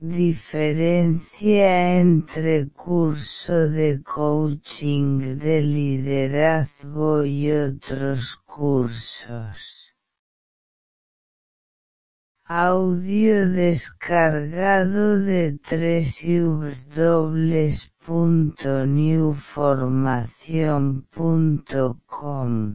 Diferencia entre curso de coaching de liderazgo y otros cursos. Audio descargado de www.newformacion.com.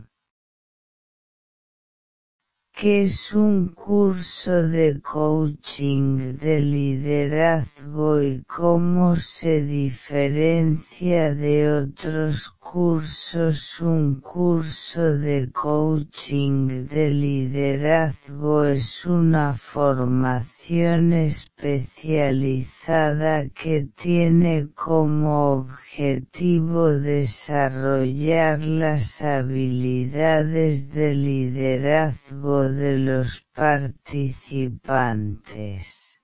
¿Qué es un curso de coaching de liderazgo y cómo se diferencia de otros cursos? Un curso de coaching de liderazgo es una formación especializada que tiene como objetivo desarrollar las habilidades de liderazgo de los participantes.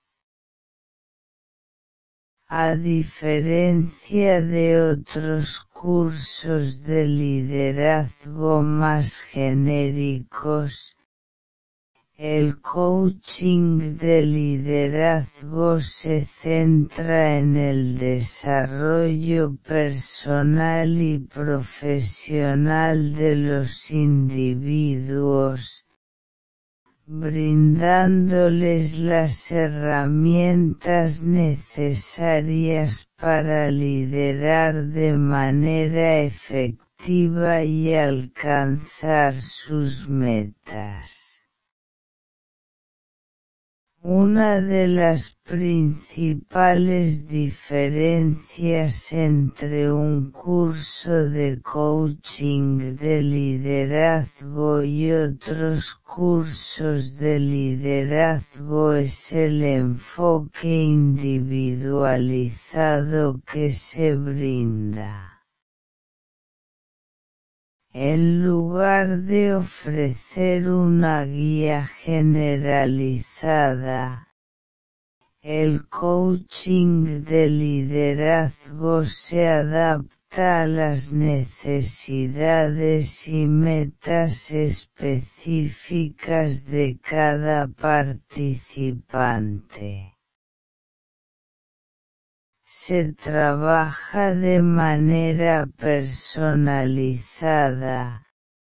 A diferencia de otros cursos de liderazgo más genéricos, el coaching de liderazgo se centra en el desarrollo personal y profesional de los individuos, brindándoles las herramientas necesarias para liderar de manera efectiva y alcanzar sus metas. Una de las principales diferencias entre un curso de coaching de liderazgo y otros cursos de liderazgo es el enfoque individualizado que se brinda. En lugar de ofrecer una guía generalizada, el coaching de liderazgo se adapta a las necesidades y metas específicas de cada participante. Se trabaja de manera personalizada,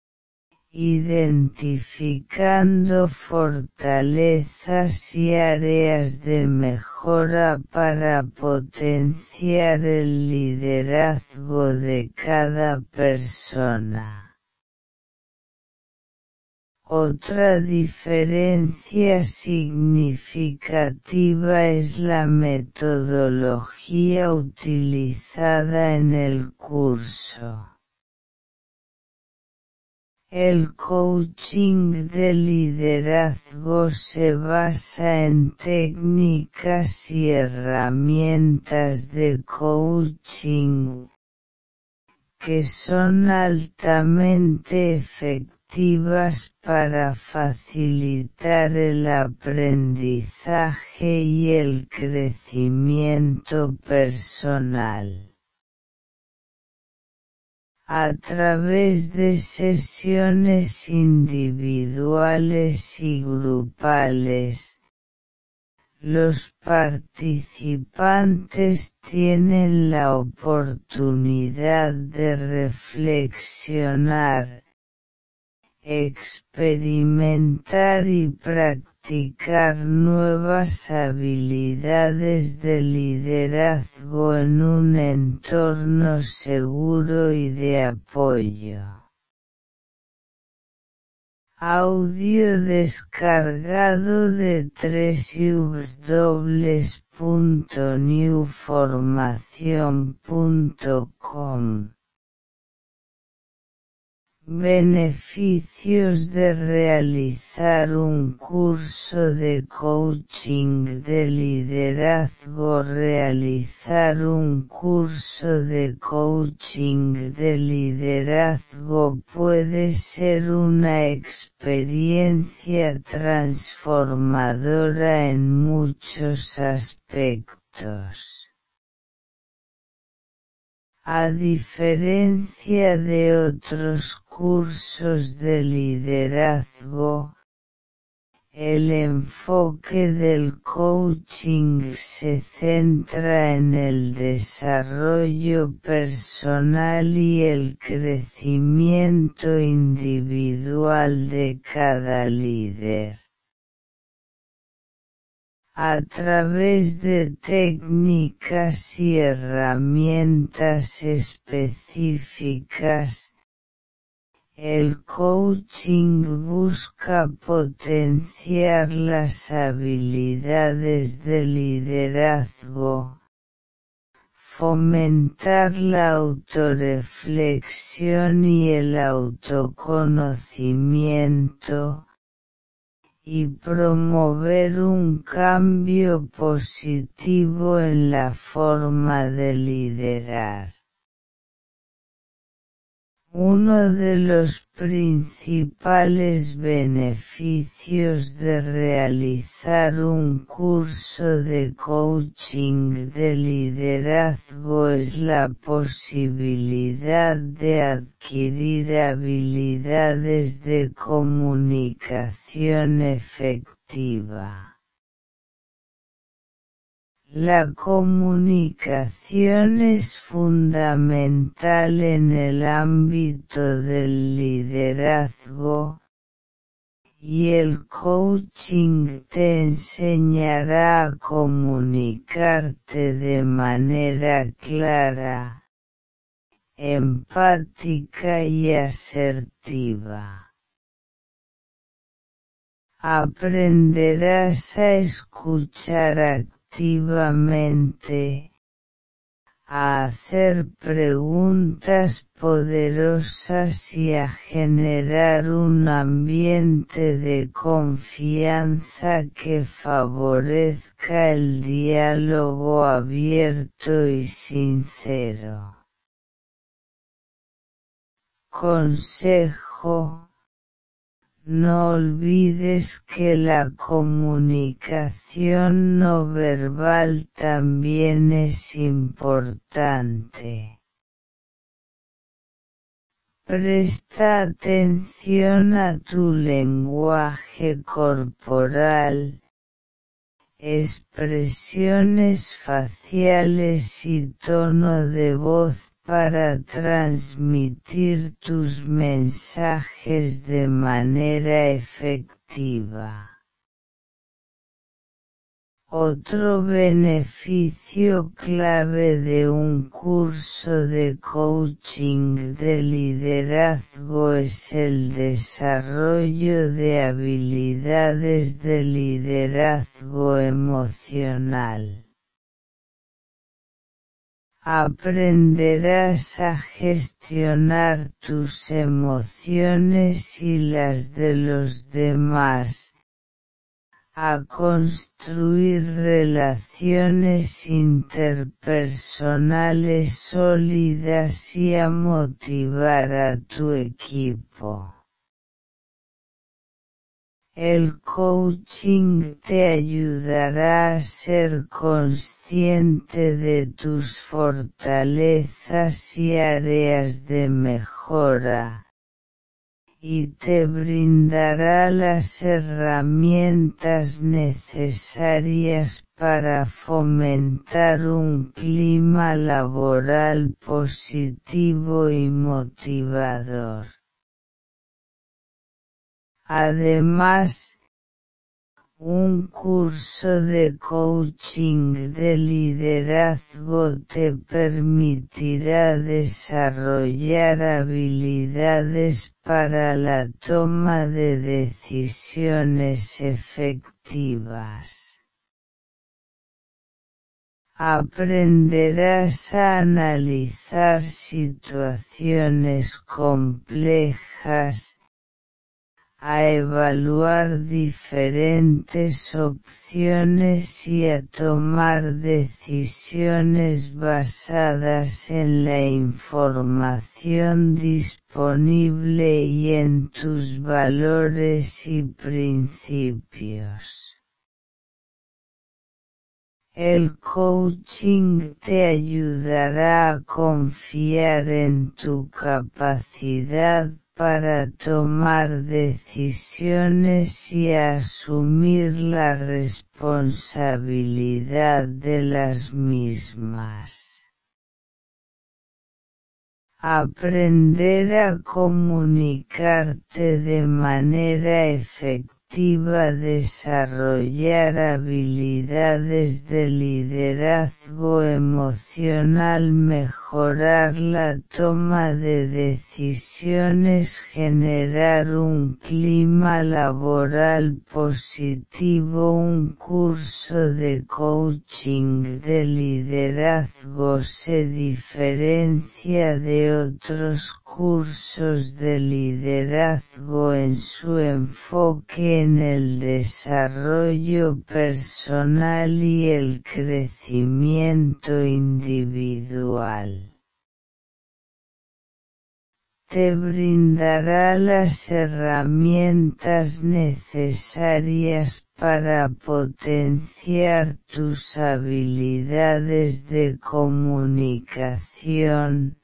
identificando fortalezas y áreas de mejora para potenciar el liderazgo de cada persona. Otra diferencia significativa es la metodología utilizada en el curso. El coaching de liderazgo se basa en técnicas y herramientas de coaching que son altamente efectivas para facilitar el aprendizaje y el crecimiento personal. A través de sesiones individuales y grupales, los participantes tienen la oportunidad de reflexionar, experimentar y practicar nuevas habilidades de liderazgo en un entorno seguro y de apoyo. Audio descargado de www.newformacion.com. Beneficios de realizar un curso de coaching de liderazgo. Realizar un curso de coaching de liderazgo puede ser una experiencia transformadora en muchos aspectos. A diferencia de otros cursos de liderazgo, El enfoque del coaching se centra en el desarrollo personal y el crecimiento individual de cada líder. A través de técnicas y herramientas específicas, el coaching busca potenciar las habilidades de liderazgo, fomentar la autorreflexión y el autoconocimiento, y promover un cambio positivo en la forma de liderar. Uno de los principales beneficios de realizar un curso de coaching de liderazgo es la posibilidad de adquirir habilidades de comunicación efectiva. La comunicación es fundamental en el ámbito del liderazgo, y el coaching te enseñará a comunicarte de manera clara, empática y asertiva. Aprenderás a escuchar activamente, a hacer preguntas poderosas y a generar un ambiente de confianza que favorezca el diálogo abierto y sincero. Consejo: no olvides que la comunicación no verbal también es importante. Presta atención a tu lenguaje corporal, expresiones faciales y tono de voz para transmitir tus mensajes de manera efectiva. Otro beneficio clave de un curso de coaching de liderazgo es el desarrollo de habilidades de liderazgo emocional. Aprenderás a gestionar tus emociones y las de los demás, a construir relaciones interpersonales sólidas y a motivar a tu equipo. El coaching te ayudará a ser consciente de tus fortalezas y áreas de mejora, y te brindará las herramientas necesarias para fomentar un clima laboral positivo y motivador. Además, un curso de coaching de liderazgo te permitirá desarrollar habilidades para la toma de decisiones efectivas. Aprenderás a analizar situaciones complejas, a evaluar diferentes opciones y a tomar decisiones basadas en la información disponible y en tus valores y principios. El coaching te ayudará a confiar en tu capacidad para tomar decisiones y asumir la responsabilidad de las mismas. Aprender a comunicarte de manera efectiva, desarrollar habilidades de liderazgo emocional, mejorar la toma de decisiones, generar un clima laboral positivo. Un curso de coaching de liderazgo se diferencia de otros cursos de liderazgo en su enfoque en el desarrollo personal y el crecimiento individual. Te brindará las herramientas necesarias para potenciar tus habilidades de comunicación,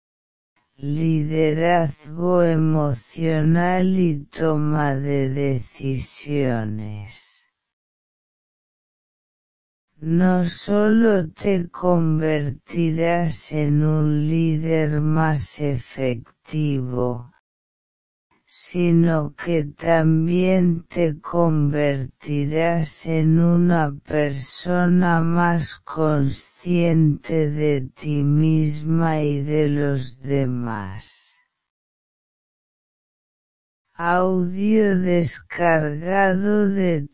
liderazgo emocional y toma de decisiones. No solo te convertirás en un líder más efectivo, sino que también te convertirás en una persona más consciente de ti misma y de los demás. Audio descargado de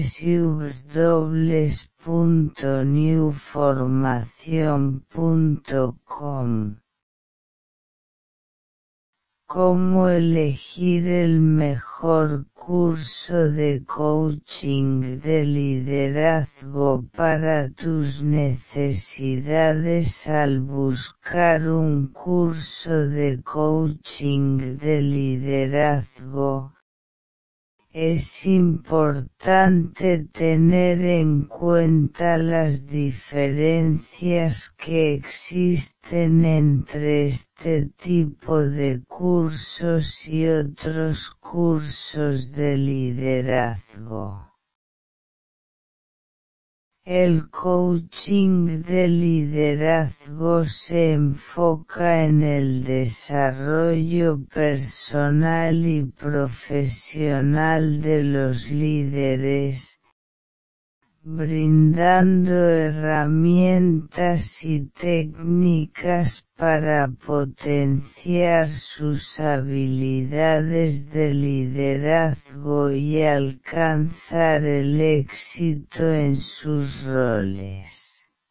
www.newformacion.com. Cómo elegir el mejor curso de coaching de liderazgo para tus necesidades. Al buscar un curso de coaching de liderazgo, es importante tener en cuenta las diferencias que existen entre este tipo de cursos y otros cursos de liderazgo. El coaching de liderazgo se enfoca en el desarrollo personal y profesional de los líderes, brindando herramientas y técnicas para potenciar sus habilidades de liderazgo y alcanzar el éxito en sus roles.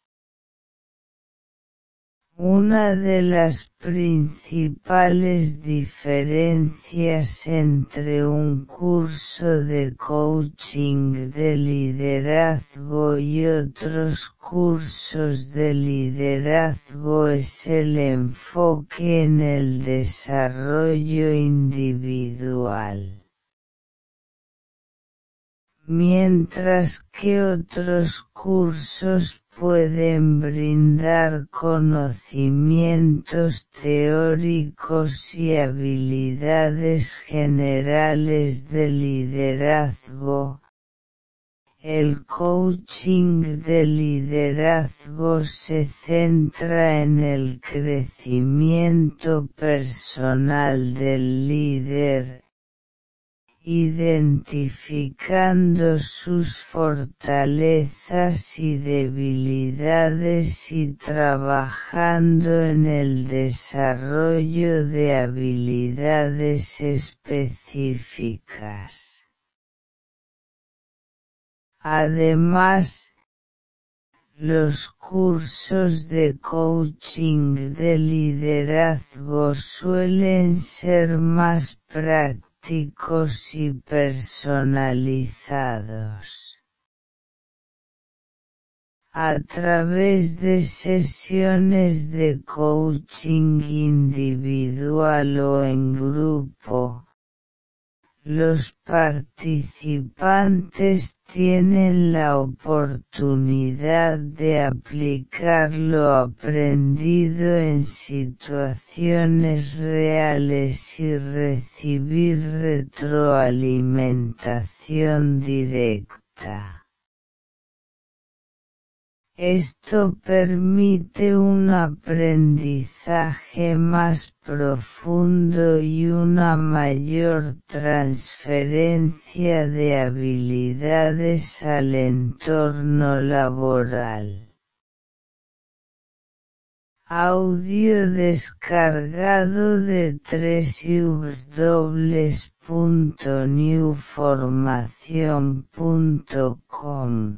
Una de las principales diferencias entre un curso de coaching de liderazgo y otros cursos de liderazgo es el enfoque en el desarrollo individual. Mientras que otros cursos pueden brindar conocimientos teóricos y habilidades generales de liderazgo, el coaching de liderazgo se centra en el crecimiento personal del líder, identificando sus fortalezas y debilidades y trabajando en el desarrollo de habilidades específicas. Además, los cursos de coaching de liderazgo suelen ser más prácticos y personalizados. A través de sesiones de coaching individual o en grupo, Los participantes tienen la oportunidad de aplicar lo aprendido en situaciones reales y recibir retroalimentación directa. Esto permite un aprendizaje más profundo y una mayor transferencia de habilidades al entorno laboral. Audio descargado de www.newformacion.com.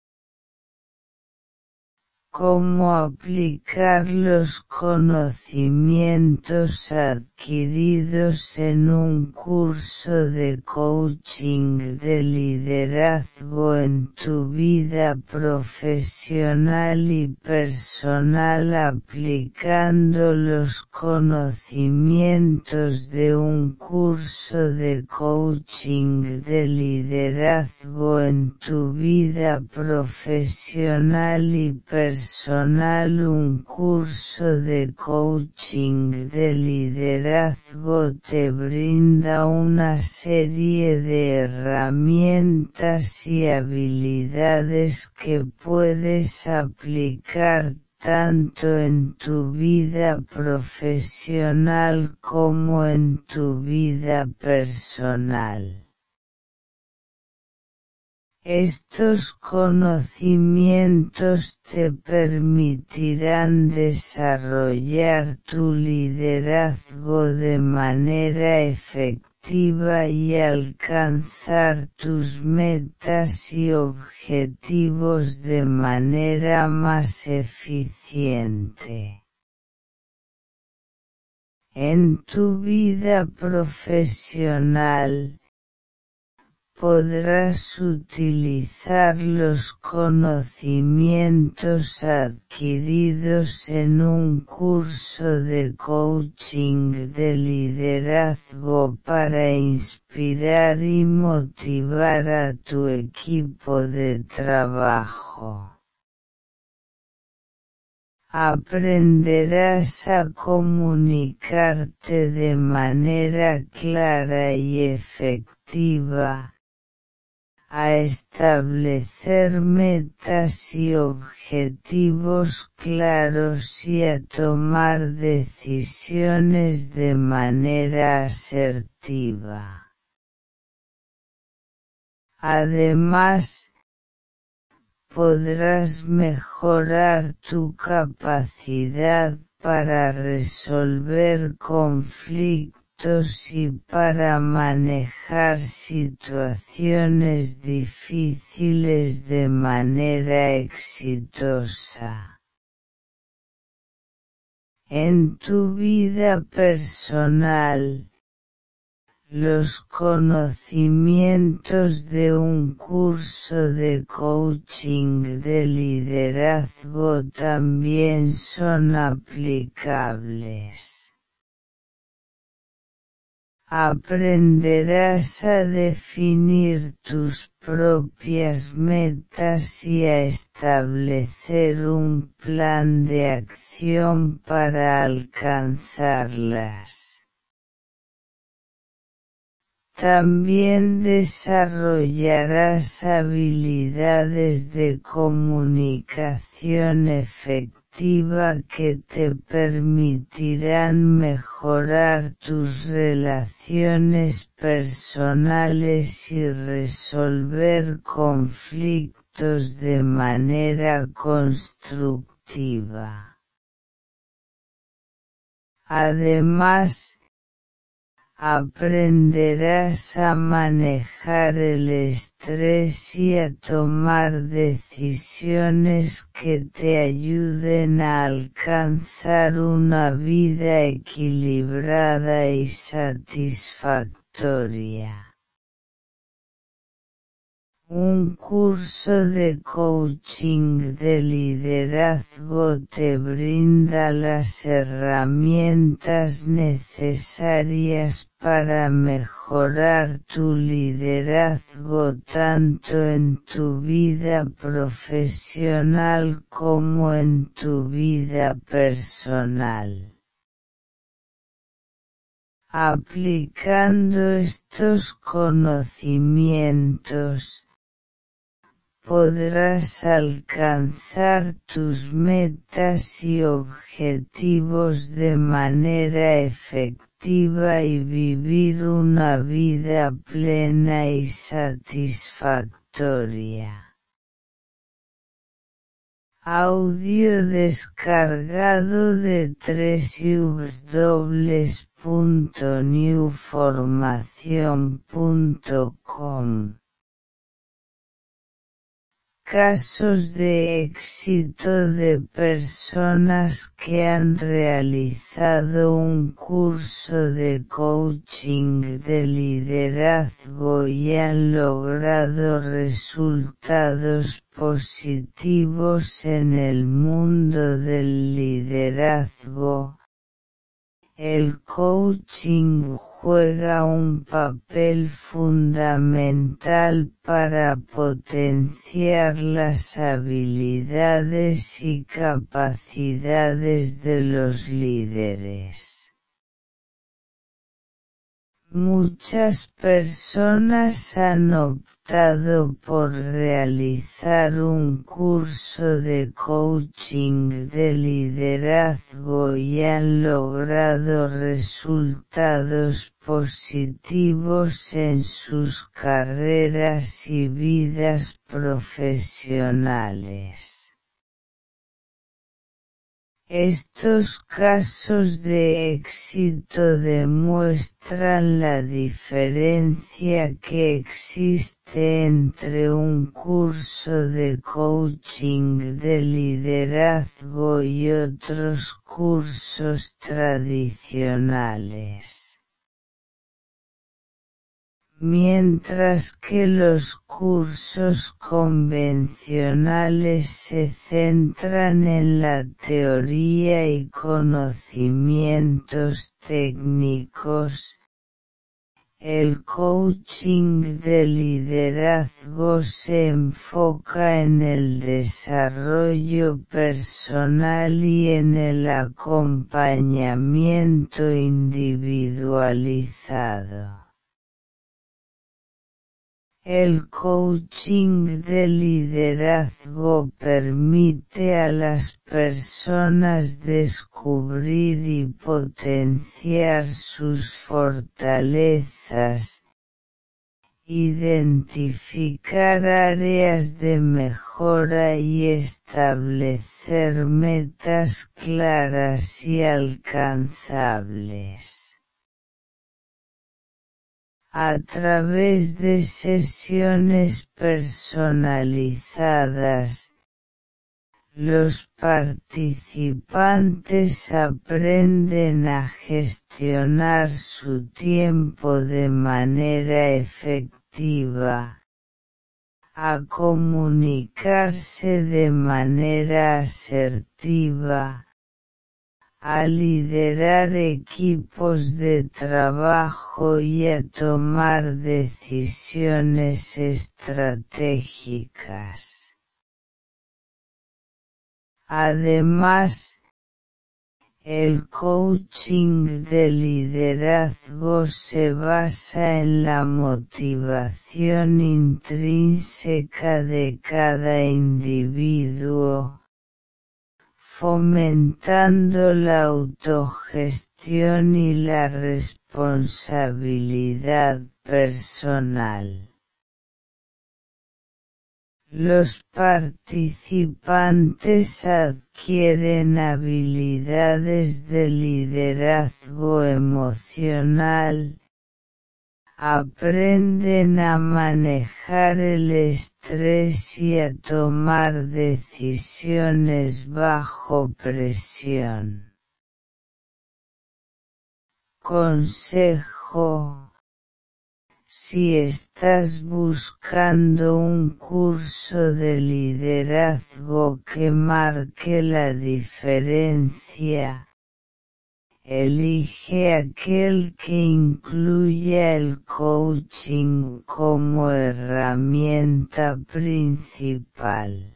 Cómo aplicar los conocimientos adquiridos en un curso de coaching de liderazgo en tu vida profesional y personal aplicando los conocimientos de un curso de coaching de liderazgo en tu vida profesional y personal. Un curso de coaching de liderazgo te brinda una serie de herramientas y habilidades que puedes aplicar tanto en tu vida profesional como en tu vida personal. Estos conocimientos te permitirán desarrollar tu liderazgo de manera efectiva y alcanzar tus metas y objetivos de manera más eficiente. En tu vida profesional, podrás utilizar los conocimientos adquiridos en un curso de coaching de liderazgo para inspirar y motivar a tu equipo de trabajo. Aprenderás a comunicarte de manera clara y efectiva, a establecer metas y objetivos claros y a tomar decisiones de manera asertiva. Además, podrás mejorar tu capacidad para resolver conflictos y para manejar situaciones difíciles de manera exitosa. En tu vida personal, los conocimientos de un curso de coaching de liderazgo también son aplicables. Aprenderás a definir tus propias metas y a establecer un plan de acción para alcanzarlas. También desarrollarás habilidades de comunicación efectiva que te permitirán mejorar tus relaciones personales y resolver conflictos de manera constructiva. Además, aprenderás a manejar el estrés y a tomar decisiones que te ayuden a alcanzar una vida equilibrada y satisfactoria. Un curso de coaching de liderazgo te brinda las herramientas necesarias para mejorar tu liderazgo tanto en tu vida profesional como en tu vida personal. Aplicando estos conocimientos, podrás alcanzar tus metas y objetivos de manera efectiva y vivir una vida plena y satisfactoria. Audio descargado de www.newformacion.com. Casos de éxito de personas que han realizado un curso de coaching de liderazgo y han logrado resultados positivos en el mundo del liderazgo. El coaching juega un papel fundamental para potenciar las habilidades y capacidades de los líderes. Muchas personas han optado por realizar un curso de coaching de liderazgo y han logrado resultados positivos en sus carreras y vidas profesionales. Estos casos de éxito demuestran la diferencia que existe entre un curso de coaching de liderazgo y otros cursos tradicionales. Mientras que los cursos convencionales se centran en la teoría y conocimientos técnicos, el coaching de liderazgo se enfoca en el desarrollo personal y en el acompañamiento individualizado. El coaching de liderazgo permite a las personas descubrir y potenciar sus fortalezas, identificar áreas de mejora y establecer metas claras y alcanzables. A través de sesiones personalizadas, los participantes aprenden a gestionar su tiempo de manera efectiva, a comunicarse de manera asertiva, a liderar equipos de trabajo y a tomar decisiones estratégicas. Además, el coaching de liderazgo se basa en la motivación intrínseca de cada individuo, fomentando la autogestión y la responsabilidad personal. Los participantes adquieren habilidades de liderazgo emocional, aprenden a manejar el estrés y a tomar decisiones bajo presión. Consejo: Si estás buscando un curso de liderazgo que marque la diferencia, elige aquel que incluya el coaching como herramienta principal.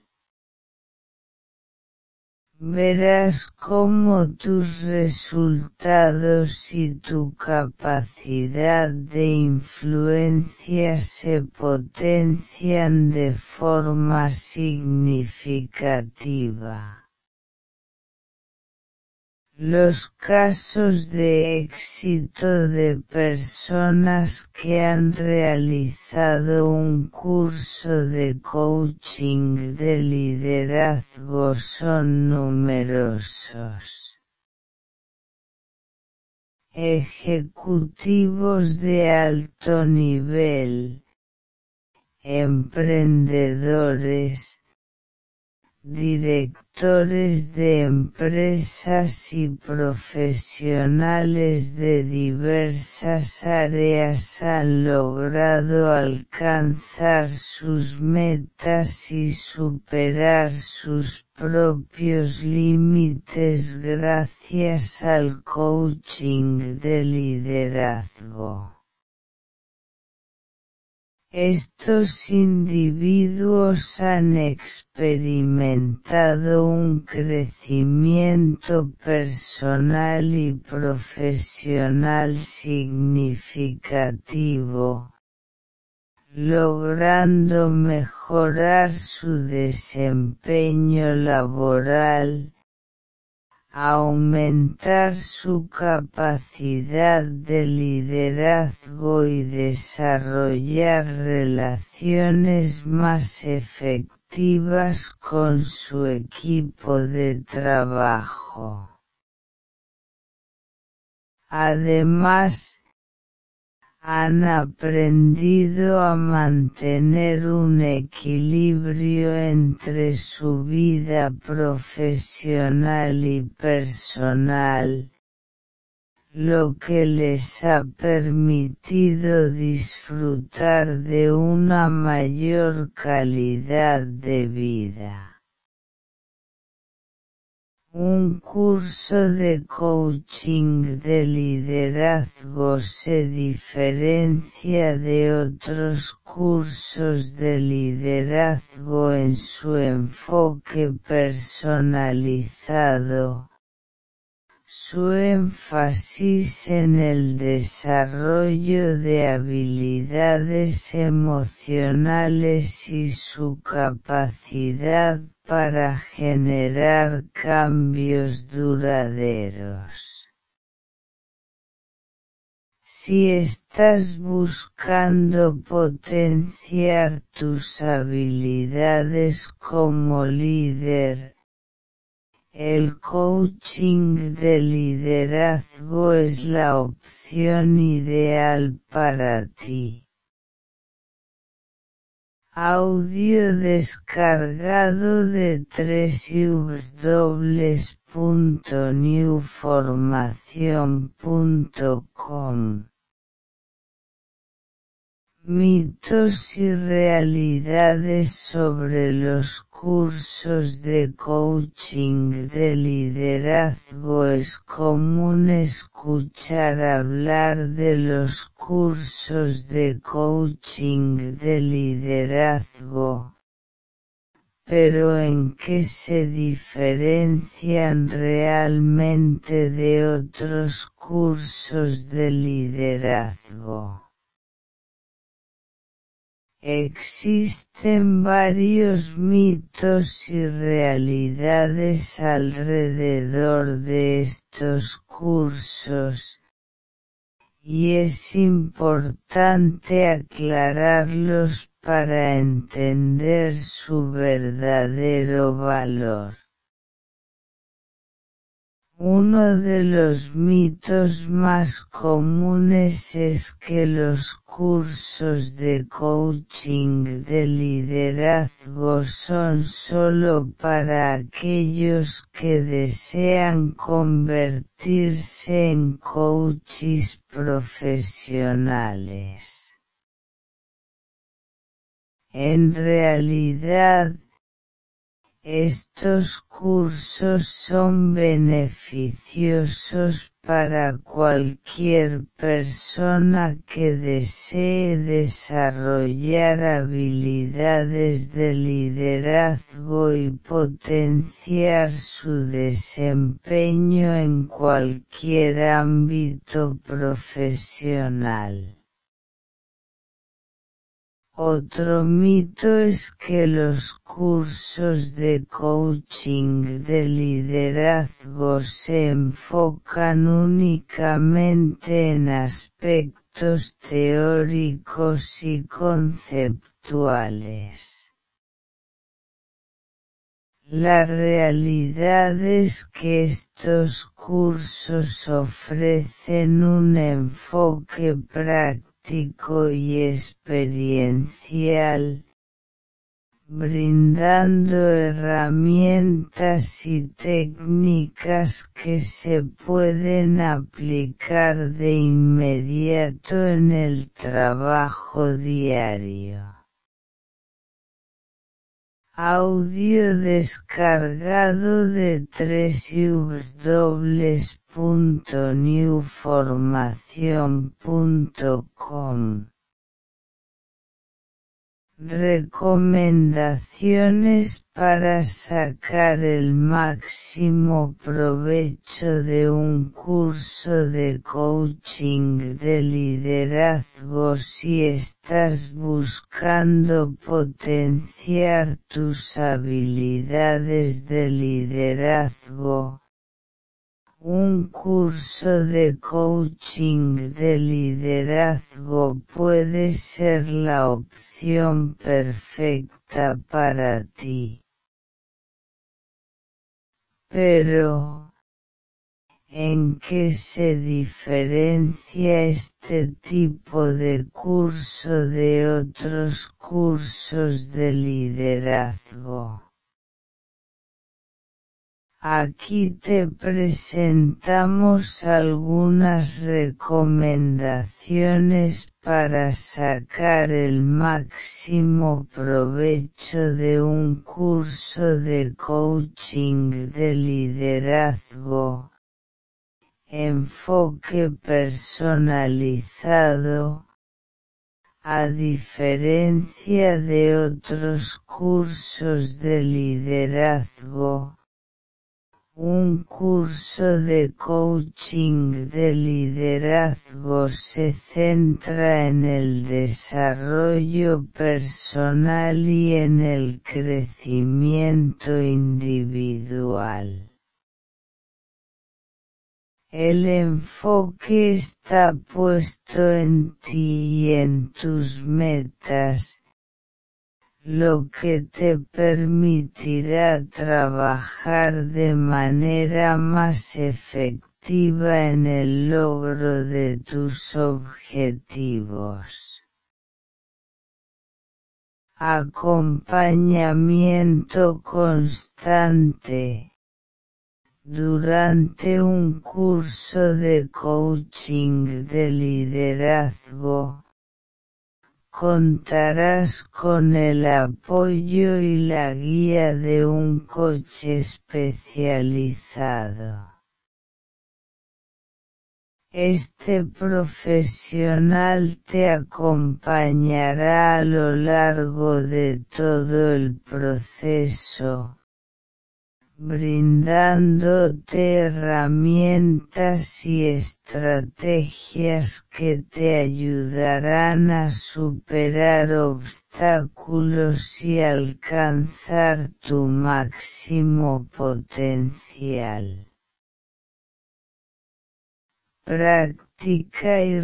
Verás cómo tus resultados y tu capacidad de influencia se potencian de forma significativa. Los casos de éxito de personas que han realizado un curso de coaching de liderazgo son numerosos. Ejecutivos de alto nivel, emprendedores, directores de empresas y profesionales de diversas áreas han logrado alcanzar sus metas y superar sus propios límites gracias al coaching de liderazgo. Estos individuos han experimentado un crecimiento personal y profesional significativo, logrando mejorar su desempeño laboral, aumentar su capacidad de liderazgo y desarrollar relaciones más efectivas con su equipo de trabajo. Además, han aprendido a mantener un equilibrio entre su vida profesional y personal, lo que les ha permitido disfrutar de una mayor calidad de vida. Un curso de coaching de liderazgo se diferencia de otros cursos de liderazgo en su enfoque personalizado, su énfasis en el desarrollo de habilidades emocionales y su capacidad para generar cambios duraderos. Si estás buscando potenciar tus habilidades como líder, el coaching de liderazgo es la opción ideal para ti. Audio descargado de www.newformacion.com. Mitos y realidades sobre los cursos de coaching de liderazgo. Es común escuchar hablar de los cursos de coaching de liderazgo, pero ¿en qué se diferencian realmente de otros cursos de liderazgo? Existen varios mitos y realidades alrededor de estos cursos, y es importante aclararlos para entender su verdadero valor. Uno de los mitos más comunes es que los cursos de coaching de liderazgo son solo para aquellos que desean convertirse en coaches profesionales. En realidad, estos cursos son beneficiosos para cualquier persona que desee desarrollar habilidades de liderazgo y potenciar su desempeño en cualquier ámbito profesional. Otro mito es que los cursos de coaching de liderazgo se enfocan únicamente en aspectos teóricos y conceptuales. La realidad es que estos cursos ofrecen un enfoque práctico y experiencial, brindando herramientas y técnicas que se pueden aplicar de inmediato en el trabajo diario. Audio descargado de www.newformacion.com. Recomendaciones para sacar el máximo provecho de un curso de coaching de liderazgo. Si estás buscando potenciar tus habilidades de liderazgo, un curso de coaching de liderazgo puede ser la opción perfecta para ti. Pero, ¿en qué se diferencia este tipo de curso de otros cursos de liderazgo? Aquí te presentamos algunas recomendaciones para sacar el máximo provecho de un curso de coaching de liderazgo. Enfoque personalizado. A diferencia de otros cursos de liderazgo, un curso de coaching de liderazgo se centra en el desarrollo personal y en el crecimiento individual. El enfoque está puesto en ti y en tus metas, lo que te permitirá trabajar de manera más efectiva en el logro de tus objetivos. Acompañamiento constante. Durante un curso de coaching de liderazgo, contarás con el apoyo y la guía de un coach especializado. Este profesional te acompañará a lo largo de todo el proceso, brindándote herramientas y estrategias que te ayudarán a superar obstáculos y alcanzar tu máximo potencial. Práctica y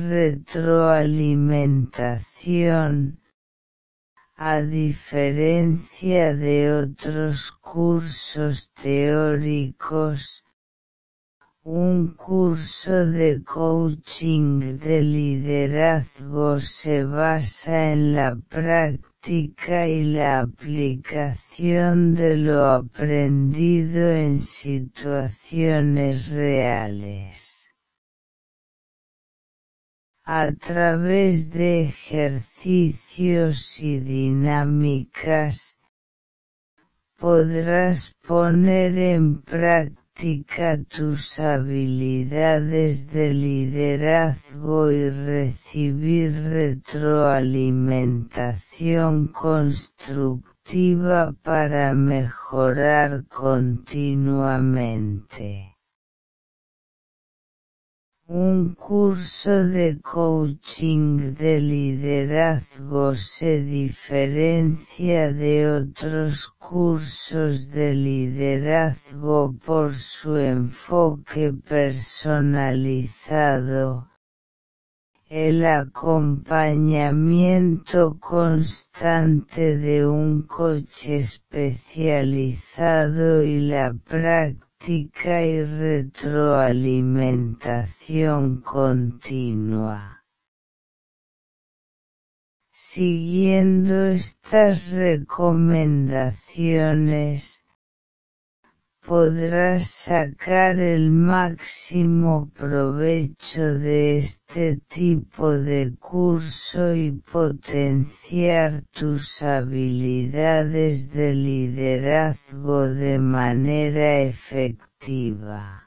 retroalimentación. A diferencia de otros cursos teóricos, un curso de coaching de liderazgo se basa en la práctica y la aplicación de lo aprendido en situaciones reales. A través de ejercicios y dinámicas, podrás poner en práctica tus habilidades de liderazgo y recibir retroalimentación constructiva para mejorar continuamente. Un curso de coaching de liderazgo se diferencia de otros cursos de liderazgo por su enfoque personalizado, el acompañamiento constante de un coach especializado y la práctica y retroalimentación continua. Siguiendo estas recomendaciones, podrás sacar el máximo provecho de este tipo de curso y potenciar tus habilidades de liderazgo de manera efectiva.